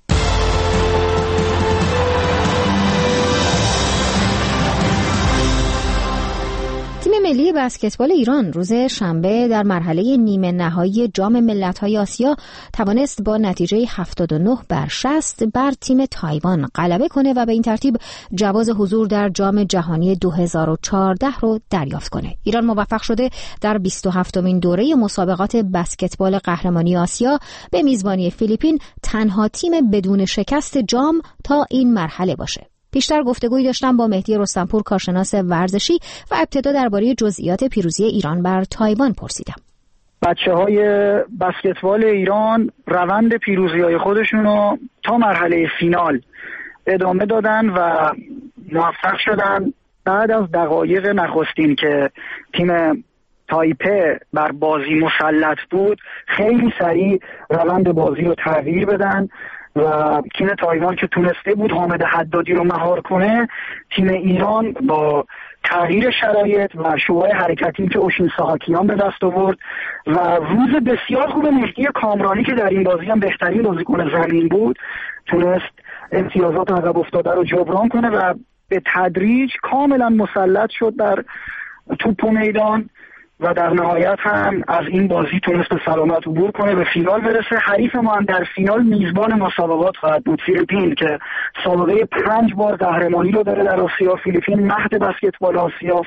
تیم ملی بسکتبال ایران روز شنبه در مرحله نیمه نهایی جام ملت‌های آسیا توانست با نتیجه هفتاد و نه بر شصت بر تیم تایوان غلبه کنه و به این ترتیب جواز حضور در جام جهانی دو هزار و چهارده رو دریافت کنه. ایران موفق شده در بیست و هفتمین دوره مسابقات بسکتبال قهرمانی آسیا به میزبانی فیلیپین تنها تیم بدون شکست جام تا این مرحله باشه. پیشتر گفتگویی داشتم با مهدی رستمپور کارشناس ورزشی و ابتدا درباره جزئیات پیروزی ایران بر تایوان پرسیدم. بچه‌های بسکتبال ایران روند پیروزی‌های خودشون رو تا مرحله فینال ادامه دادن و موفق شدن بعد از دقایق نخستین که تیم تایپه بر بازی مسلط بود خیلی سریع روند بازی رو تغییر بدن و تیم تایوان که تونسته بود حامد حدادی رو مهار کنه، تیم ایران با تغییر شرایط و شعاع حرکتی که اوشین ساهاکیان به دست آورد و روز بسیار خوب مهدی کامرانی که در این بازی هم بهترین بازیکن زمین بود تونست امتیازات عقب افتاده رو جبران کنه و به تدریج کاملا مسلط شد در توپ و میدان و در نهایت هم از این بازی تونست به سلامت عبور کنه، به فینال برسه. حریف ما هم در فینال میزبان مسابقات خواهد بود، فیلیپین، که سابقه پنج بار قهرمانی رو داره در آسیا. فیلیپین مهد بسکتبال آسیاست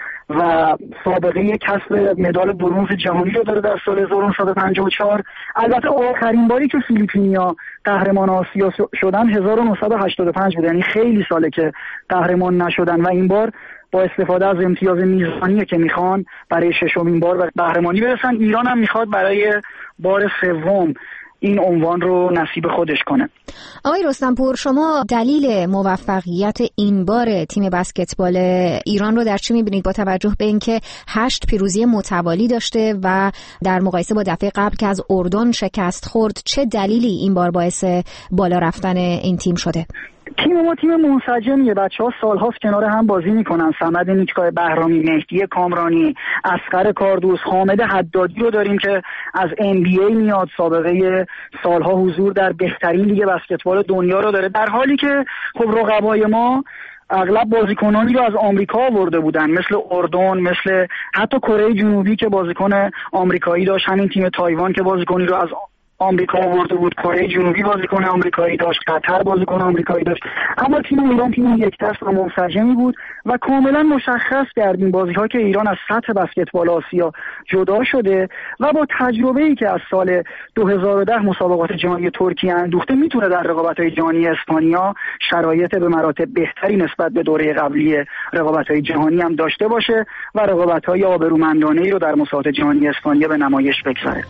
و سابقه کسب مدال برنز جهانی رو داره در سال هزار و نهصد و پنجاه و چهار. البته آخرین باری که فیلیپینیا قهرمان آسیا شدن هزار و نهصد و هشتاد و پنج بود، یعنی خیلی ساله که قهرمان نشدن و این بار با استفاده از امتیاز میزبانی که میخوان برای ششمین بار به قهرمانی برسن. ایران هم میخواد برای بار سوم این عنوان رو نصیب خودش کنه. آقای رستمپور، شما دلیل موفقیت این بار تیم بسکتبال ایران رو در چی میبینید با توجه به اینکه هشت پیروزی متوالی داشته و در مقایسه با دفعه قبل که از اردن شکست خورد، چه دلیلی این بار باعث بالا رفتن این تیم شده؟ تیم ما تیم منسجمیه، بچه‌ها سال‌هاست کنار هم بازی میکنن. صمد نیک‌کای بهرامی، مهدی کامرانی، اصغر کاردوس، حامد حدادی رو داریم که از ام بی ای میاد، سابقه سالها حضور در بهترین لیگ بسکتبال دنیا رو داره، در حالی که خب رقبای ما اغلب بازیکنانی رو از آمریکا آورده بودن، مثل اردن، مثل حتی کره جنوبی که بازیکن آمریکایی داشت، همین تیم تایوان که بازیکنی رو از آمریکا آورده بود، کره جنوبی بازیکن آمریکایی داشت، قطر بازیکن آمریکایی داشت. اما تیم ایران تیم یک دست و منسجمی بود و کاملا مشخص کردیم بازی‌ها که ایران از سطح بسکتبال آسیا جدا شده و با تجربه‌ای که از سال دو هزار و ده مسابقات جهانی ترکیه اندوخته میتونه در رقابت‌های جهانی اسپانیا شرایط به مراتب بهتری نسبت به دوره قبلی رقابت‌های جهانی هم داشته باشه و رقابت‌های آبرومندانه‌ای رو در مسابقات جهانی اسپانیا به نمایش بگذاره.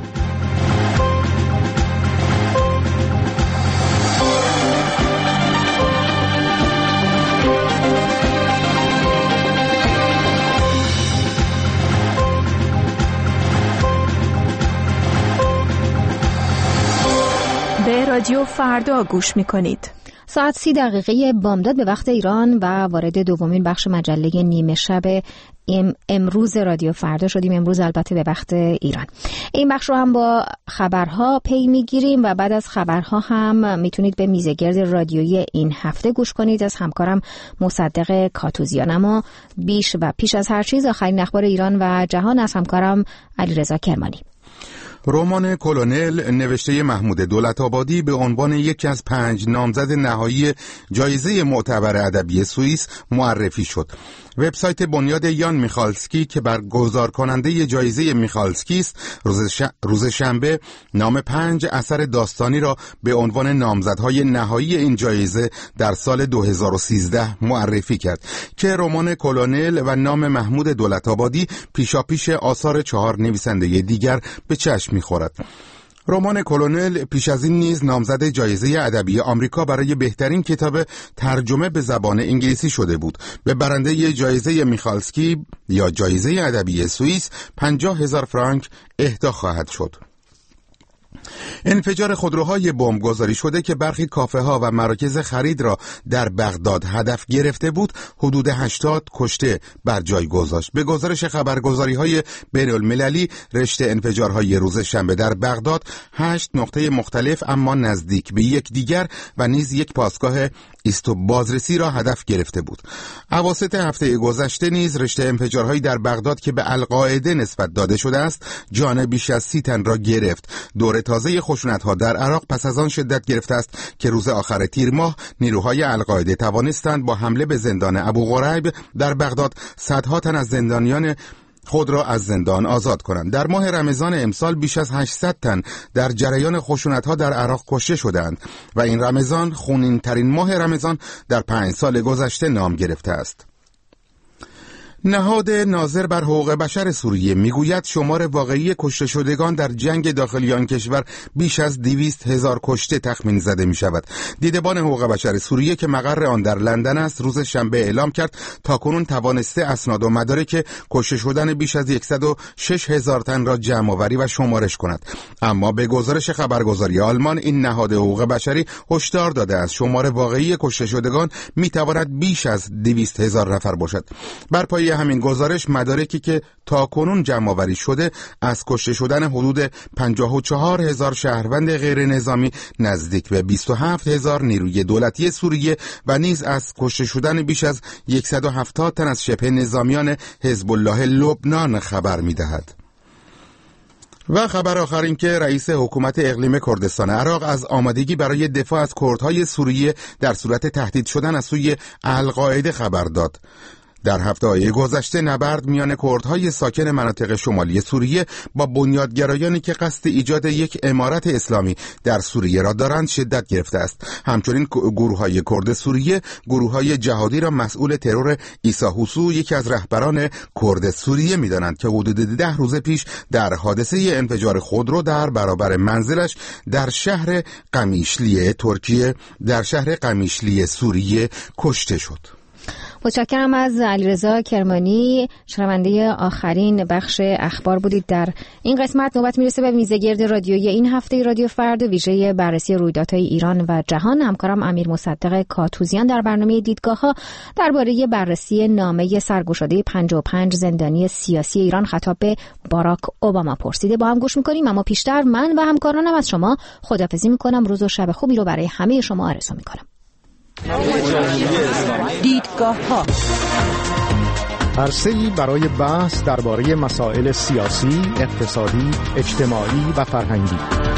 به رادیو فردا گوش میکنید. ساعت سی دقیقه بامداد به وقت ایران و وارد دومین بخش مجله نیمه شب ام امروز رادیو فردا شدیم. امروز البته به وقت ایران. این بخش رو هم با خبرها پی میگیریم و بعد از خبرها هم میتونید به میزگرد رادیویی این هفته گوش کنید از همکارم مصدق کاتوزیان. اما بیش و پیش از هر چیز آخرین اخبار ایران و جهان از همکارم علیرضا کرمانی. رمان کلونل نوشته محمود دولت‌آبادی به عنوان یکی از پنج نامزد نهایی جایزه معتبر ادبی سوئیس معرفی شد. وبسایت بنیاد یان میخالسکی که برگزار کننده جایزه میخالسکی است روز, ش... روز شنبه نام پنج اثر داستانی را به عنوان نامزدهای نهایی این جایزه در سال دو هزار و سیزده معرفی کرد که رمان کلونل و نام محمود دولت‌آبادی پیشاپیش آثار چهار نویسنده دیگر به چشم می‌خورد. رمان کلونل پیش از این نیز نامزد جایزه ادبی آمریکا برای بهترین کتاب ترجمه به زبان انگلیسی شده بود. به برنده جایزه میخالسکی یا جایزه ادبی سوئیس پنجاه هزار فرانک اهدا خواهد شد. انفجار خودروهای بمب گذاری شده که برخی کافه ها و مراکز خرید را در بغداد هدف گرفته بود حدود هشتاد کشته بر جای گذاشت. به گزارش خبرگزاری های بین المللی رشته انفجارهای روز شنبه در بغداد هشت نقطه مختلف اما نزدیک به یک دیگر و نیز یک پاسگاه ایست و بازرسی را هدف گرفته بود. اواسط هفته گذشته نیز رشته انفجارهایی در بغداد که به القاعده نسبت داده شده است جان بیش از سی تن را گرفت. دور تازه خشونت‌ها در عراق پس از آن شدت گرفته است که روز آخر تیر ماه نیروهای القاعده توانستند با حمله به زندان ابو غریب در بغداد صدها تن از زندانیان خود را از زندان آزاد کنند. در ماه رمضان امسال بیش از هشتصد تن در جریان خشونت‌ها در عراق کشته شدند و این رمضان خونین ترین ماه رمضان در پنج سال گذشته نام گرفته است. نهاد ناظر بر حقوق بشر سوریه میگوید شمار واقعی کشته شدگان در جنگ داخلی آن کشور بیش از دویست هزار کشته تخمین زده می شود. دیدبان حقوق بشر سوریه که مقر آن در لندن است روز شنبه اعلام کرد تاکنون توانسته اسناد و مدارک کشته شدن بیش از صد و شش هزار تن را جمع آوری و شمارش کند. اما به گزارش خبرگزاری آلمان این نهاد حقوق بشری هشدار داده است شمار واقعی کشته شدگان می تواند بیش از دویست هزار نفر باشد. بر پایه همین گزارش مدارکی که تاکنون جمع آوری شده از کشته شدن حدود پنجاه و چهار هزار شهروند غیر نظامی نزدیک به بیست و هفت هزار نیروی دولتی سوریه و نیز از کشته شدن بیش از صد و هفتاد تن از شبه نظامیان حزب الله لبنان خبر می‌دهد. و خبر آخر این که رئیس حکومت اقلیم کردستان عراق از آمادگی برای دفاع از کردهای سوریه در صورت تهدید شدن از سوی القاعده خبر داد. در هفته‌های گذشته نبرد میان کردهای ساکن مناطق شمالی سوریه با بنیادگرایانی که قصد ایجاد یک امارت اسلامی در سوریه را دارند شدت گرفته است. همچنین گروه‌های کرد سوریه گروه‌های جهادی را مسئول ترور عیسی حسو یکی از رهبران کرد سوریه می‌دانند که حدود ده روز پیش در حادثه انفجار خودرو در برابر منزلش در شهر قمیشلی ترکیه در شهر قمیشلی سوریه کشته شد. متشکرم از علیرضا کرمانی. شنونده آخرین بخش اخبار بودید در این قسمت. نوبت میرسه به میزگرد رادیویی این هفته رادیو فردا ویژه بررسی رویدادهای ایران و جهان. همکارم امیر مصدق کاتوزیان در برنامه دیدگاه‌ها درباره بررسی نامه سرگشاده پنجاه و پنج زندانی سیاسی ایران خطاب به باراک اوباما پرسیده. با هم گوش میکنیم، اما پیشتر من و همکارانم از شما خداحافظی میکنم. روز و شب خوبی رو برای همه شما آرزو میکنم. دیدگاه ها، عرصه‌ای برای بحث درباره مسائل سیاسی، اقتصادی، اجتماعی و فرهنگی.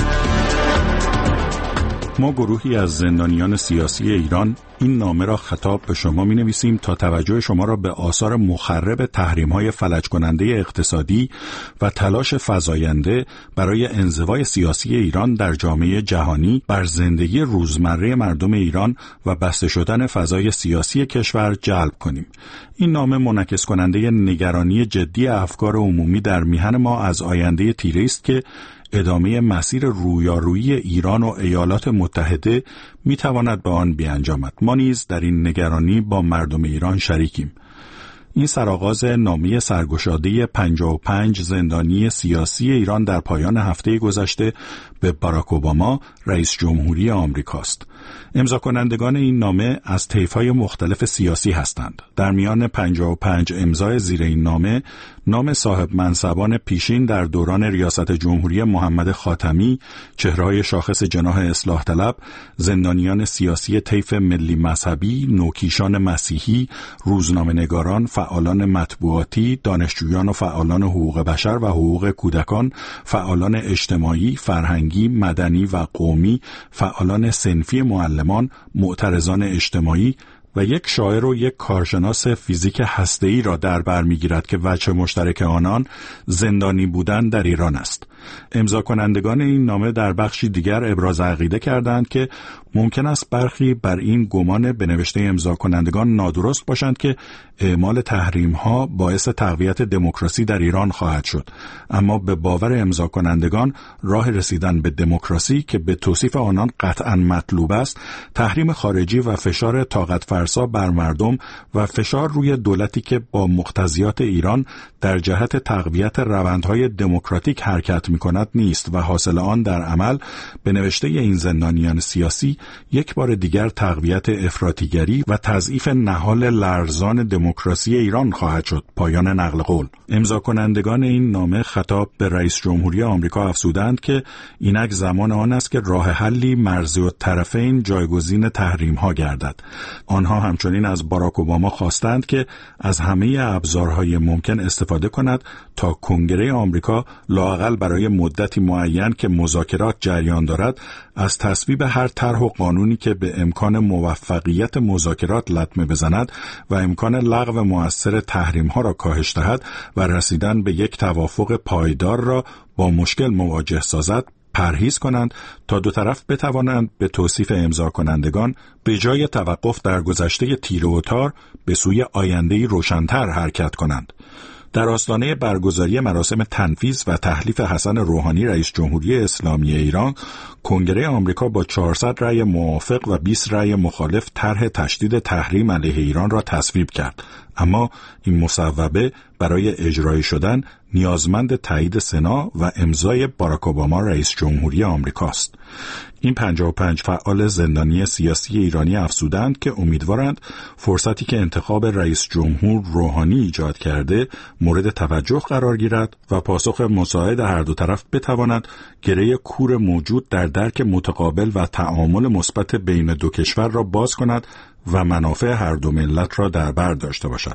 ما گروهی از زندانیان سیاسی ایران این نامه را خطاب به شما می نویسیم تا توجه شما را به آثار مخرب تحریم‌های فلج کننده اقتصادی و تلاش فزاینده برای انزوای سیاسی ایران در جامعه جهانی بر زندگی روزمره مردم ایران و بسته شدن فضای سیاسی کشور جلب کنیم. این نامه منعکس کننده نگرانی جدی افکار عمومی در میهن ما از آینده تیره است که ادامه مسیر رویارویی ایران و ایالات متحده می تواند به آن بیانجامد. ما نیز در این نگرانی با مردم ایران شریکیم. این سرآغاز نامه سرگشاده پنجاه و پنج زندانی سیاسی ایران در پایان هفته گذشته به باراک اوباما رئیس جمهوری آمریکاست. امضا کنندگان این نامه از طیف‌های مختلف سیاسی هستند. در میان پنجاه و پنج امضای زیر این نامه نام صاحب منصبان پیشین در دوران ریاست جمهوری محمد خاتمی، چهره‌های شاخص جناح اصلاح طلب، زندانیان سیاسی طیف ملی مذهبی، نوکیشان مسیحی، روزنامه‌نگاران، فعالان مطبوعاتی، دانشجویان و فعالان حقوق بشر و حقوق کودکان، فعالان اجتماعی، فرهنگی، مدنی و قومی، فعالان صنفی معلمان، معترضان اجتماعی و یک شاعر و یک کارشناس فیزیک هسته‌ای را در بر می‌گیرد که وجه مشترک آنان زندانی بودن در ایران است. امضا کنندگان این نامه در بخشی دیگر ابراز عقیده کردند که ممکن است برخی بر این گمان به نوشته امضا کنندگان نادرست باشند که اعمال تحریم‌ها باعث تقویت دموکراسی در ایران خواهد شد، اما به باور امضا کنندگان راه رسیدن به دموکراسی که به توصیف آنان قطعاً مطلوب است، تحریم خارجی و فشار طاقت فرسا بر مردم و فشار روی دولتی که با مقتضیات ایران در جهت تقویت روندهای دموکراتیک حرکت می‌کند نیست و حاصل آن در عمل به نوشته این زندانیان سیاسی یک بار دیگر تقویت افراطیگری و تضعیف نهال لرزان دموکراسی ایران خواهد شد. پایان نقل قول. امضا کنندگان این نامه خطاب به رئیس جمهوری آمریکا افزودند که اینک زمان آن است که راه حلی مرزی الطرفین جایگزین تحریم ها گردد. آنها همچنین از باراک اوباما خواستند که از همه ابزارهای ممکن استفاده کند تا کنگره آمریکا لااقل برای مدتی معین که مذاکرات جریان دارد از تصویب هر طرح و قانونی که به امکان موفقیت مذاکرات لطمه بزند و امکان لغو مؤثر تحریم‌ها را کاهش دهد و رسیدن به یک توافق پایدار را با مشکل مواجه سازد پرهیز کنند تا دو طرف بتوانند به توصیف امضا کنندگان به جای توقف در گذشته تیره و تار به سوی آینده‌ای روشن‌تر حرکت کنند. در آستانه برگزاری مراسم تنفیذ و تحلیف حسن روحانی رئیس جمهوری اسلامی ایران، کنگره آمریکا با چهارصد رأی موافق و بیست رأی مخالف طرح تشدید تحریم علیه ایران را تصویب کرد. اما این مصوبه برای اجرایی شدن نیازمند تایید سنا و امضای باراک اوباما رئیس جمهوری آمریکاست. این پنجاه و پنج فعال زندانی سیاسی ایرانی افزودند که امیدوارند فرصتی که انتخاب رئیس جمهور روحانی ایجاد کرده مورد توجه قرار گیرد و پاسخ مساعد هر دو طرف بتواند گره کور موجود در درک متقابل و تعامل مثبت بین دو کشور را باز کند و منافع هر دو ملت را در بر داشته باشد.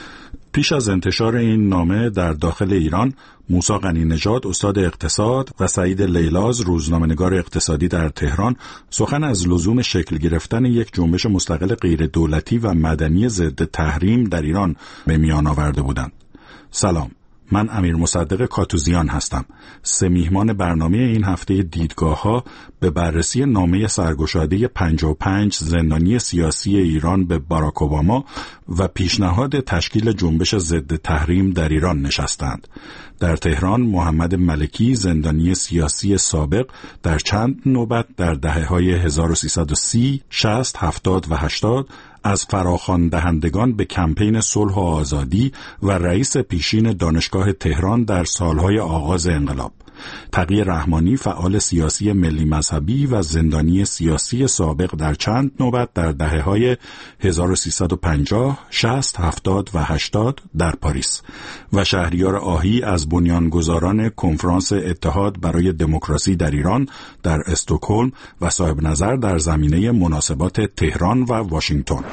پیش از انتشار این نامه در داخل ایران، موسی غنی‌نژاد استاد اقتصاد و سعید لیلاز روزنامه‌نگار اقتصادی در تهران سخن از لزوم شکل گرفتن یک جنبش مستقل غیر دولتی و مدنی ضد تحریم در ایران به میان آورده بودند. سلام، من امیر مصدق کاتوزیان هستم. سه میهمان برنامه این هفته دیدگاه‌ها به بررسی نامه سرگشاده پنجاه و پنج زندانی سیاسی ایران به باراک اوباما و پیشنهاد تشکیل جنبش ضد تحریم در ایران نشستند. در تهران محمد ملکی زندانی سیاسی سابق در چند نوبت در دهه‌های هزار و سیصد و سی، شصت، هفتاد و هشتاد از فراخوان دهندگان به کمپین صلح و آزادی و رئیس پیشین دانشگاه تهران در سالهای آغاز انقلاب. تقی رحمانی، فعال سیاسی ملی مذهبی و زندانی سیاسی سابق، در چند نوبت در دهه‌های هزار و سیصد و پنجاه، شصت، هفتاد و هشتاد در پاریس و شهریار آهی از بنیانگذاران کنفرانس اتحاد برای دموکراسی در ایران در استکهلم و صاحب نظر در زمینه مناسبات تهران و واشنگتن.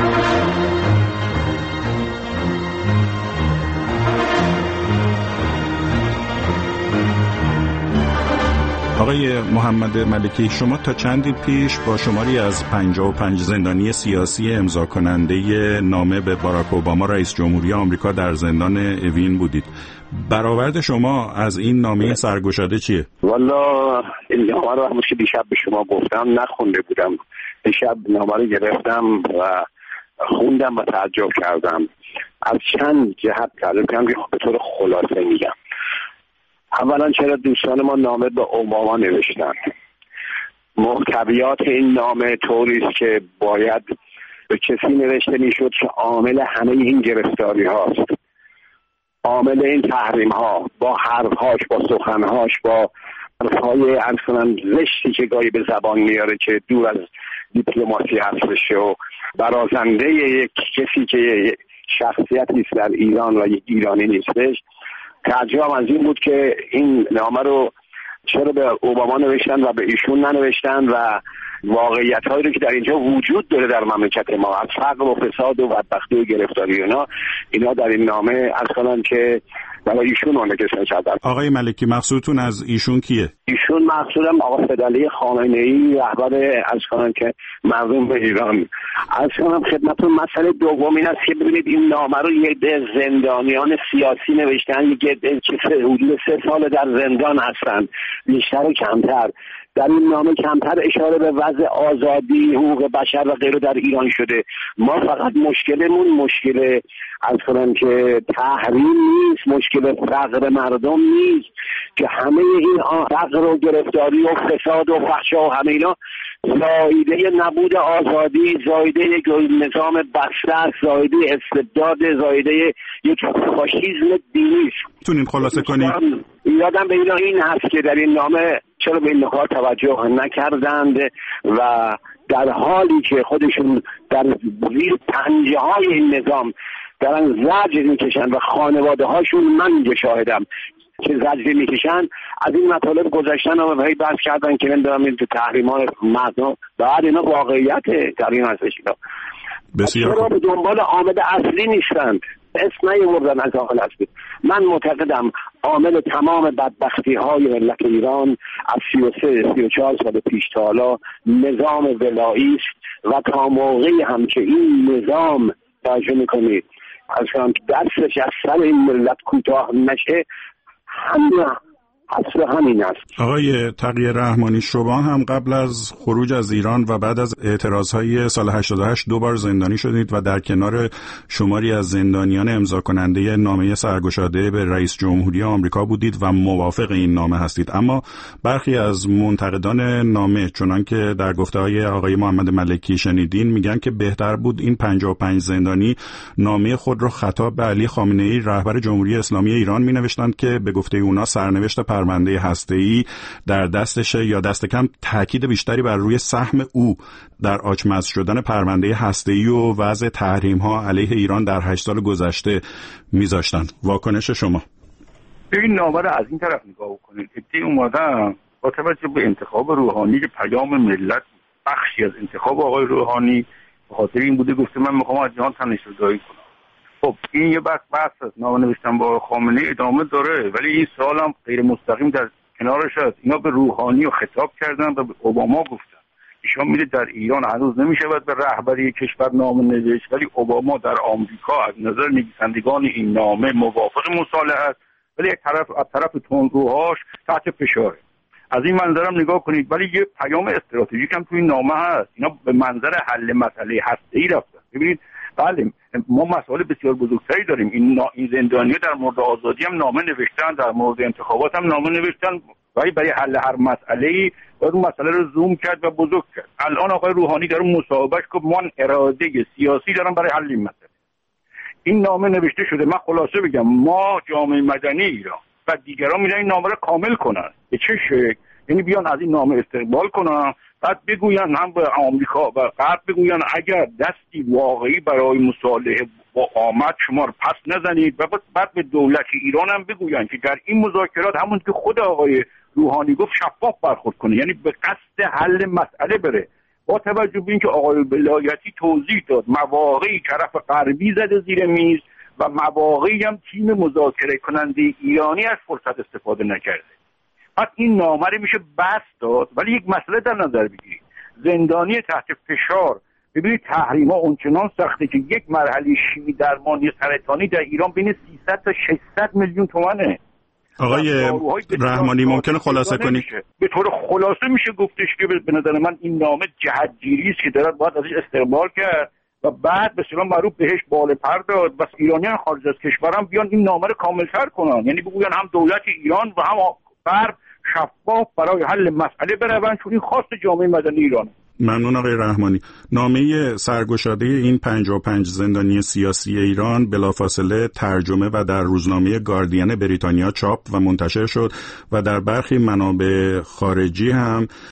آقای محمد ملکی، شما تا چندی پیش با شماری از پنجاه و پنج زندانی سیاسی امضا کننده نامه به باراک اوباما رئیس جمهوری آمریکا در زندان اوین بودید. برآورد شما از این نامه سرگشاده چیه؟ والا این نامه رو همون که دیشب به شما گفتم نخونده بودم. دیشب نامه رو گرفتم و خوندم و تعجب کردم. از چند جهت تعجب کردم که به طور خلاصه میگم. اولا چرا دوستان ما نامه به اوباما نوشتن؟ محتویات این نامه طوری است که باید به کسی نوشته میشد که عامل همه این گرفتاری هاست، عامل این تحریم ها، با حرفهاش، با سخنهاش، با حرفهای ارسنان زشتی که گاهی به زبان میاره که دور از دیپلماسی هستش و برازنده یک کسی که شخصیتی است در ایران و یک ایرانی نیستش. تعجبم از این بود که این نامه رو چرا به اوباما نوشتن و به ایشون ننوشتن و واقعیت هایی رو که در اینجا وجود داره در مملکت ما، از فقر و فساد و بدبختی و گرفتاری اینا اینا در این نامه از کنن که برای ایشون منعکس شده. آقای ملکی، مقصودتون از ایشون کیه؟ ایشون مقصودم آقا فدالی خامنه‌ای، رهبر از کنن که مردم به ایران. از کنم خدمتتون مسئله دوم این است که ببینید این نامه رو یه ده زندانیان سیاسی نوشتن، یه ده که حدود سه سال در زندان هستن، بیشتر و کمتر. در این نامه کمتر اشاره به وضع آزادی، حقوق بشر و غیره در ایران شده. ما فقط مشکلمون مشکل از کنم که تحریم نیست، مشکل فقر مردم نیست که همه این فقر و گرفتاری و فساد و فحشا و همه اینا زایده نبود آزادی، زایده یک نظام بسته، زایده استبداد، زایده یک فاشیسم دینی است. تونین خلاصه کنید؟ یادم به اینا این هست که در این نامه چرا به این نکات توجه نکردند و در حالی که خودشون در زیر پنجه های این نظام دارن زجر میکشن و خانواده هاشون من اینجا شاهدم که زجر میکشن، از این مطالب گذاشتن و هی بحث کردن که نمیدونم این تحریمان مردم بعد اینا واقعیت در این هستش. اینا بسیار چرا به دنبال عامل اصلی نیستند؟ اسم نیاوردن از عامل اصلی. من معتقدم عامل تمام بدبختی های ملت ایران از سی و سه سی و چهار سال پیش تا حالا نظام ولایی است و تا موقعی هم که این نظام توجه میکنید از هم دستش از سر این ملت کوتاه نشه، همین اصل همین است. آقای تقی رحمانی، شما هم قبل از خروج از ایران و بعد از اعتراضهای سال هشتاد و هشت دو بار زندانی شدید و در کنار شماری از زندانیان امضا کننده نامه سرگشاده به رئیس جمهوری آمریکا بودید و موافق این نامه هستید. اما برخی از منتقدان نامه، چنان که در گفته‌های آقای محمد ملکی شنیدین، میگن که بهتر بود این پنجاه و پنج زندانی نامه خود را خطاب به علی خامنه‌ای رهبر جمهوری اسلامی ایران مینوشتند که به گفته اونا سرنوشت پرونده هسته‌ای در دستشه یا دست کم تاکید بیشتری بر روی سهم او در آچمز شدن پرونده هسته‌ای و وضع تحریم‌ها علیه ایران در هشت سال گذشته میذاشتن. واکنش شما؟ این نامه رو از این طرف نگاه کنید که اومدن با توجه به انتخاب روحانی که پیام ملت بخشی از انتخاب آقای روحانی به خاطر این بوده گفته من میخوام از جهان تنش‌زدایی کنم. خب این یه بحث بحث است، نامه نوشتن با خامنه‌ای ادامه داره، ولی این سوال هم غیر مستقیم در کنارش هست. اینا به روحانی رو خطاب کردن و به اوباما گفتن ایشان میده در ایران هنوز نمیشود به رهبری کشور نامه نوشت، ولی اوباما در آمریکا از نظر نویسندگان این نامه موافق مصالحه است، ولی یک طرف از طرف تندروهاش تحت فشاره. از این منظرم نگاه کنید، ولی یه پیام استراتژیک هم تو این نامه هست. اینا به منظر حل مسئله هسته‌ای رفتن. ببینید بله ما مسائل بسیار بزرگتری داریم. این این زندانی‌ها در مورد آزادی هم نامه نوشتن، در مورد انتخابات هم نامه نوشتن، ولی برای حل هر مسئله‌ای باید اون مسئله رو زوم کرد و بزرگ کرد. الان آقای روحانی در اون مصاحبهش گفت من اراده سیاسی دارم برای حل این مسئله. این نامه نوشته شده. من خلاصه بگم ما جامعه مدنی ایران بعد دیگران میرن این نامه رو کامل کنن. به چه شکل؟ یعنی بیان از این نامه استقبال کنن، بعد بگوین هم به آمریکا و غرب بگوین اگر دستی واقعی برای مصالحه با آمد شما رو پس نزنید، و بعد به دولت ایران هم بگوین که در این مذاکرات همون که خود آقای روحانی گفت شفاف برخورد کنه، یعنی به قصد حل مسئله بره. با توجه به اینکه آقای ولایتی توضیح داد مواقعی طرف غربی زده زیر میز و مواقعی هم تیم مذاکره کننده ایرانی از فرصت استفاده نکرده، بعد این نامه رو میشه بست داد. ولی یک مسئله در نظر بگیرید، زندانی تحت فشار، ببینید تحریما اونچنان سخته که یک مرحله شیمی درمانی سرطانی در ایران بین سیصد تا ششصد میلیون تومانه. آقای رحمانی ممکنه خلاصه کنی؟ به طور خلاصه میشه گفتش که به نظر من این نامه جهتگیری است که دارد باید ازش استقبال کرد و بعد به اصطلاح معروف بهش باله پر داد و ایرانیان خارج از کشور هم بیان این نامه رو کامل‌تر کنن، یعنی بگوین هم دولت ایران و هم غرب شفاف برای حل مسئله بروند، چون این خواست جامعه مدنی ایرانه. ممنون آقای رحمانی. نامه سرگشاده این پنجاه و پنج زندانی سیاسی ایران بلافاصله ترجمه و در روزنامه گاردین بریتانیا چاپ و منتشر شد و در برخی منابع خارجی هم